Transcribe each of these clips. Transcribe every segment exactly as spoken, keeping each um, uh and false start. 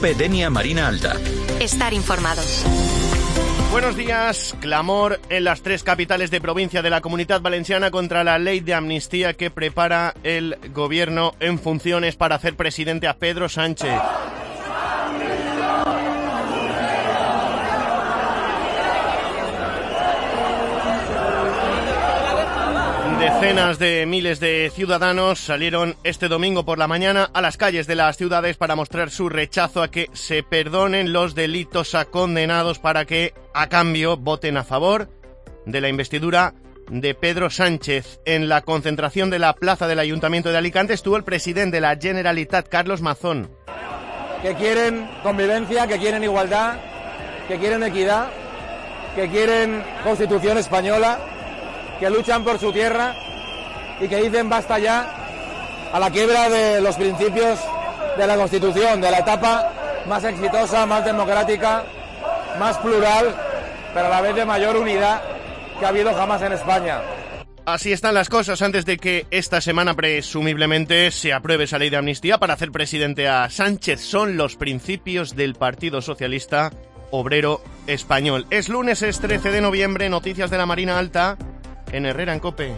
COPE Denia Marina Alta. Estar informados. Buenos días. Clamor en las tres capitales de provincia de la Comunidad Valenciana contra la ley de amnistía que prepara el gobierno en funciones para hacer presidente a Pedro Sánchez. Decenas de miles de ciudadanos salieron este domingo por la mañana a las calles de las ciudades para mostrar su rechazo a que se perdonen los delitos a condenados para que, a cambio, voten a favor de la investidura de Pedro Sánchez. En la concentración de la plaza del Ayuntamiento de Alicante estuvo el presidente de la Generalitat, Carlos Mazón. Que quieren convivencia, que quieren igualdad, que quieren equidad, que quieren Constitución española, que luchan por su tierra y que dicen basta ya a la quiebra de los principios de la Constitución, de la etapa más exitosa, más democrática, más plural, pero a la vez de mayor unidad que ha habido jamás en España. Así están las cosas antes de que esta semana presumiblemente se apruebe esa ley de amnistía para hacer presidente a Sánchez. Son los principios del Partido Socialista Obrero Español. Es lunes, es trece de noviembre, noticias de la Marina Alta en Herrera en COPE.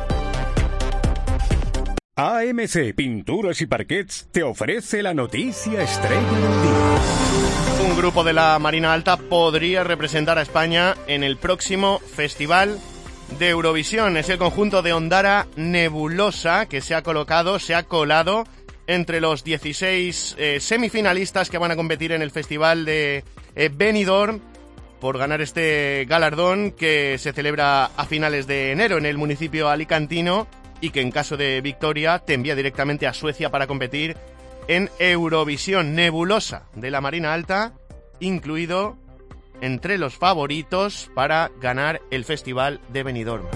A M C Pinturas y Parquets te ofrece la noticia estrella del día. Un grupo de la Marina Alta podría representar a España en el próximo Festival de Eurovisión. Es el conjunto de Ondara Nebulosa que se ha colocado, se ha colado entre los dieciséis eh, semifinalistas que van a competir en el Festival de eh, Benidorm por ganar este galardón que se celebra a finales de enero en el municipio alicantino y que en caso de victoria te envía directamente a Suecia para competir en Eurovisión. Nebulosa de la Marina Alta, incluido entre los favoritos para ganar el Festival de Benidorm.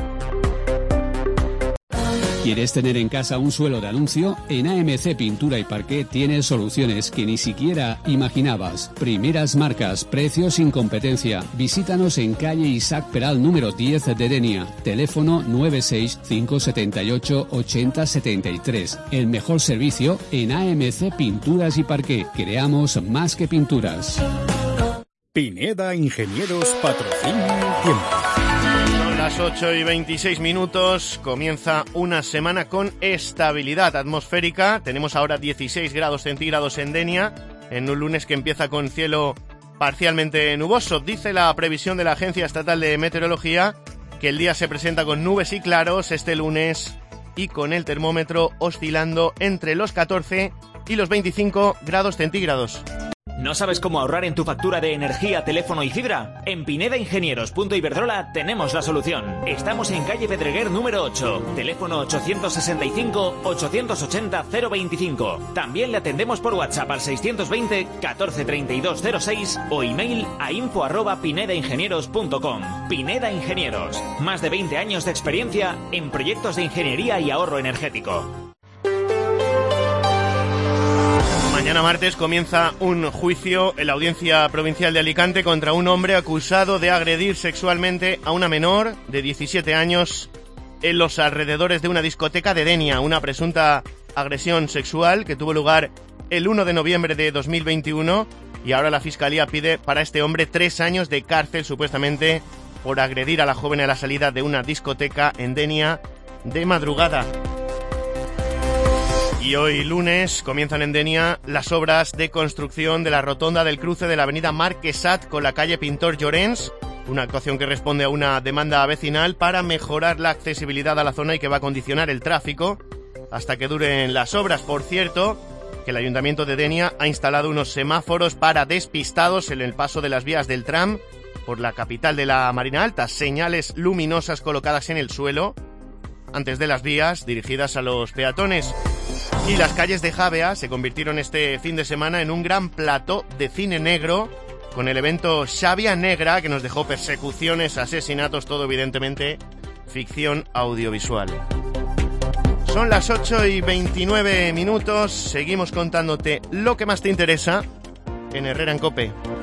¿Quieres tener en casa un suelo de anuncio? En A M C Pintura y Parquet tienes soluciones que ni siquiera imaginabas. Primeras marcas, precios sin competencia. Visítanos en calle Isaac Peral número diez de Denia. Teléfono nueve seis cinco siete ocho ocho cero siete tres. El mejor servicio en A M C Pinturas y Parquet. Creamos más que pinturas. Pineda Ingenieros patrocina el tiempo. Las ocho y veintiséis minutos, comienza una semana con estabilidad atmosférica. Tenemos ahora dieciséis grados centígrados en Denia, en un lunes que empieza con cielo parcialmente nuboso. Dice la previsión de la Agencia Estatal de Meteorología que el día se presenta con nubes y claros este lunes y con el termómetro oscilando entre los catorce y los veinticinco grados centígrados. ¿No sabes cómo ahorrar en tu factura de energía, teléfono y fibra? En Pineda Ingenieros punto Iberdrola tenemos la solución. Estamos en calle Pedreguer número ocho, teléfono ochocientos sesenta y cinco, ochocientos ochenta, cero veinticinco. También le atendemos por WhatsApp al seiscientos veinte, catorce treinta y dos cero seis o email a info arroba pineda ingenieros punto com. Pineda Ingenieros, más de veinte años de experiencia en proyectos de ingeniería y ahorro energético. Mañana martes comienza un juicio en la Audiencia Provincial de Alicante contra un hombre acusado de agredir sexualmente a una menor de diecisiete años en los alrededores de una discoteca de Denia, una presunta agresión sexual que tuvo lugar el uno de noviembre de dos mil veintiuno y ahora la Fiscalía pide para este hombre tres años de cárcel supuestamente por agredir a la joven a la salida de una discoteca en Denia de madrugada. Y hoy lunes comienzan en Denia las obras de construcción de la rotonda del cruce de la avenida Marquesat con la calle Pintor Llorens, una actuación que responde a una demanda vecinal para mejorar la accesibilidad a la zona y que va a condicionar el tráfico hasta que duren las obras. Por cierto, que el Ayuntamiento de Denia ha instalado unos semáforos para despistados en el paso de las vías del tram por la capital de la Marina Alta, señales luminosas colocadas en el suelo antes de las vías dirigidas a los peatones. Y las calles de Javea se convirtieron este fin de semana en un gran plató de cine negro con el evento Xavia Negra que nos dejó persecuciones, asesinatos, todo evidentemente ficción audiovisual. Son las ocho y veintinueve minutos, seguimos contándote lo que más te interesa en Herrera en COPE.